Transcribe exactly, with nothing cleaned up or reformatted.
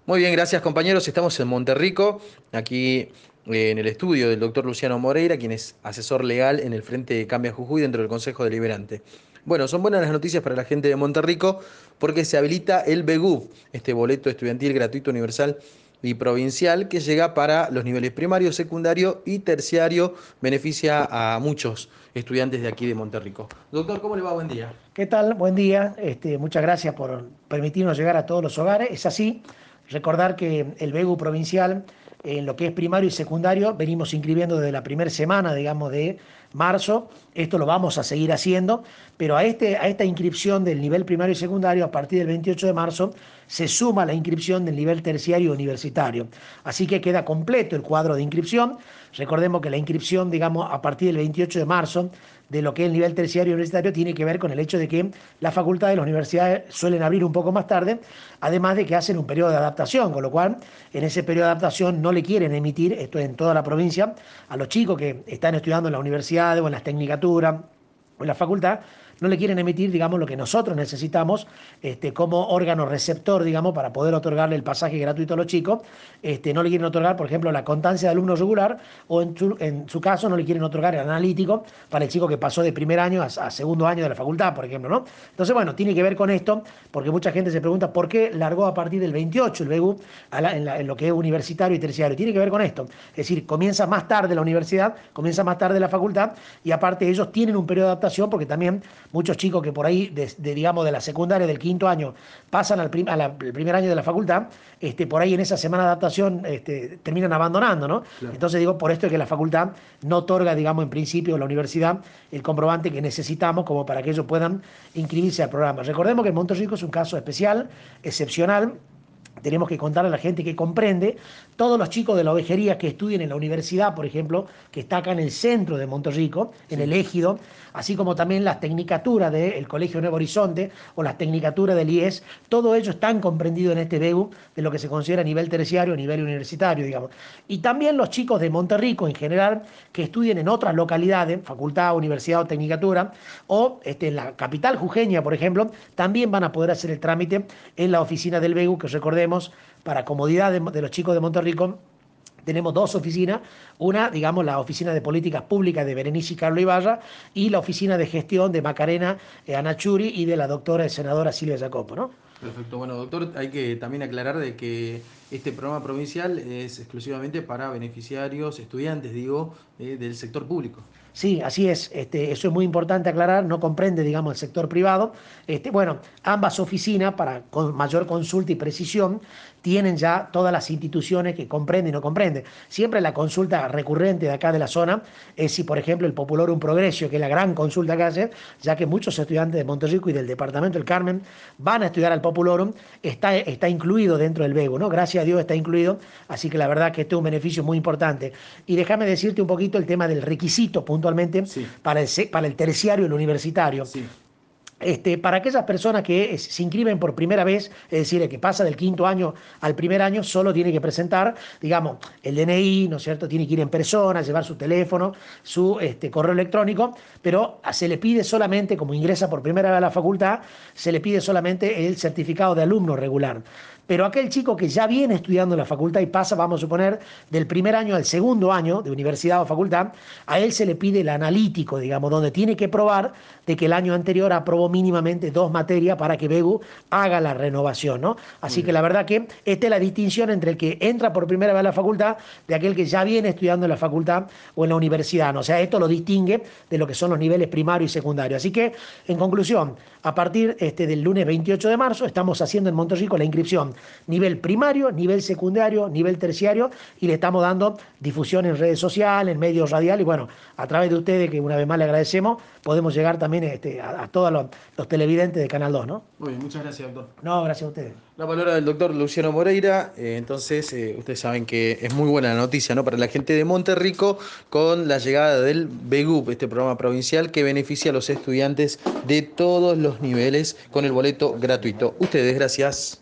Muy bien, gracias compañeros. Estamos en Monterrico, aquí eh, en el estudio del doctor Luciano Moreira, quien es asesor legal en el Frente de Cambia Jujuy dentro del Consejo Deliberante. Bueno, son buenas las noticias para la gente de Monterrico porque se habilita el B E G U, este boleto estudiantil gratuito, universal y provincial que llega para los niveles primario, secundario y terciario, beneficia a muchos estudiantes de aquí de Monterrico. Doctor, ¿cómo le va? Buen día. ¿Qué tal? Buen día. Este, muchas gracias por permitirnos llegar a todos los hogares. Es así. Recordar que el B E G U provincial, en lo que es primario y secundario, venimos inscribiendo desde la primera semana, digamos, de marzo. Esto lo vamos a seguir haciendo, pero a, este, a esta inscripción del nivel primario y secundario, a partir del veintiocho de marzo, se suma la inscripción del nivel terciario y universitario. Así que queda completo el cuadro de inscripción. Recordemos que la inscripción, digamos, a partir del veintiocho de marzo, de lo que es el nivel terciario y universitario, tiene que ver con el hecho de que las facultades de las universidades suelen abrir un poco más tarde, además de que hacen un periodo de adaptación, con lo cual en ese periodo de adaptación no le quieren emitir, esto en toda la provincia, a los chicos que están estudiando en la universidad o en las tecnicaturas o en la facultad, no le quieren emitir, digamos, lo que nosotros necesitamos este, como órgano receptor, digamos, para poder otorgarle el pasaje gratuito a los chicos. Este, no le quieren otorgar, por ejemplo, la constancia de alumno regular o en su, en su caso no le quieren otorgar el analítico para el chico que pasó de primer año a, a segundo año de la facultad, por ejemplo, ¿no? Entonces, bueno, tiene que ver con esto, porque mucha gente se pregunta por qué largó a partir del veintiocho el B E G U a la, en, la, en lo que es universitario y terciario. Tiene que ver con esto. Es decir, comienza más tarde la universidad, comienza más tarde la facultad y aparte ellos tienen un periodo de adaptación porque también muchos chicos que por ahí, de, de, digamos, de la secundaria, del quinto año, pasan al, prim, al primer año de la facultad, este, por ahí en esa semana de adaptación este, terminan abandonando, ¿no? Claro. Entonces digo, por esto es que la facultad no otorga, digamos, en principio, la universidad, el comprobante que necesitamos como para que ellos puedan inscribirse al programa. Recordemos que el Monte Rico es un caso especial, excepcional. Tenemos que contarle a la gente que comprende todos los chicos de la ovejería que estudien en la universidad, por ejemplo, que está acá en el centro de Monterrico, en Sí. el Égido, así como también las tecnicaturas del Colegio Nuevo Horizonte o las tecnicaturas del I E S, todo ello están comprendidos en este B E G U de lo que se considera nivel terciario, nivel universitario, digamos. Y también los chicos de Monterrico en general que estudien en otras localidades, facultad, universidad o tecnicatura, o este, en la capital jujeña, por ejemplo, también van a poder hacer el trámite en la oficina del B E G U, que recordemos, para comodidad de, de los chicos de Monterrico, tenemos dos oficinas, una, digamos, la oficina de políticas públicas de Berenice y Carlos Ibarra y la oficina de gestión de Macarena eh, Anachuri y de la doctora y senadora Silvia Jacopo, ¿no? Perfecto. Bueno, doctor, hay que también aclarar de que este programa provincial es exclusivamente para beneficiarios, estudiantes, digo, eh, del sector público. Sí, así es. Este, eso es muy importante aclarar. No comprende, digamos, el sector privado. Este, bueno, ambas oficinas, para con mayor consulta y precisión, tienen ya todas las instituciones que comprenden y no comprenden. Siempre la consulta recurrente de acá de la zona es si, por ejemplo, el Populorum Progresio, que es la gran consulta que hace, ya que muchos estudiantes de Monterrico y del departamento del Carmen van a estudiar al Populorum, está, está incluido dentro del B E G U, ¿no? Gracias a Dios está incluido. Así que la verdad que este es un beneficio muy importante. Y déjame decirte un poquito el tema del requisito puntualmente Sí, para el, para el terciario y el universitario. sí. Este, para aquellas personas que se inscriben por primera vez, es decir, el que pasa del quinto año al primer año, solo tiene que presentar, digamos, el D N I, ¿no es cierto? Tiene que ir en persona, llevar su teléfono, su este, correo electrónico, pero se le pide solamente, como ingresa por primera vez a la facultad, se le pide solamente el certificado de alumno regular. Pero aquel chico que ya viene estudiando en la facultad y pasa, vamos a suponer, del primer año al segundo año de universidad o facultad, a él se le pide el analítico, digamos, donde tiene que probar de que el año anterior aprobó mínimamente dos materias para que B E G U haga la renovación, ¿no? Muy Así que bien. la verdad que esta es la distinción entre el que entra por primera vez a la facultad de aquel que ya viene estudiando en la facultad o en la universidad, ¿no? O sea, esto lo distingue de lo que son los niveles primario y secundario. Así que, en conclusión, a partir este, del lunes veintiocho de marzo estamos haciendo en Monterrico la inscripción nivel primario, nivel secundario, nivel terciario y le estamos dando difusión en redes sociales, en medios radiales y bueno, a través de ustedes, que una vez más le agradecemos, podemos llegar también este, a, a todos los, los televidentes de Canal dos, ¿no? Muy bien, muchas gracias, doctor. No, gracias a ustedes. La palabra del doctor Luciano Moreira. Eh, entonces, eh, ustedes saben que es muy buena la noticia, ¿no? Para la gente de Monterrico con la llegada del B E G U P, este programa provincial que beneficia a los estudiantes de todos los niveles con el boleto gratuito. Ustedes, gracias.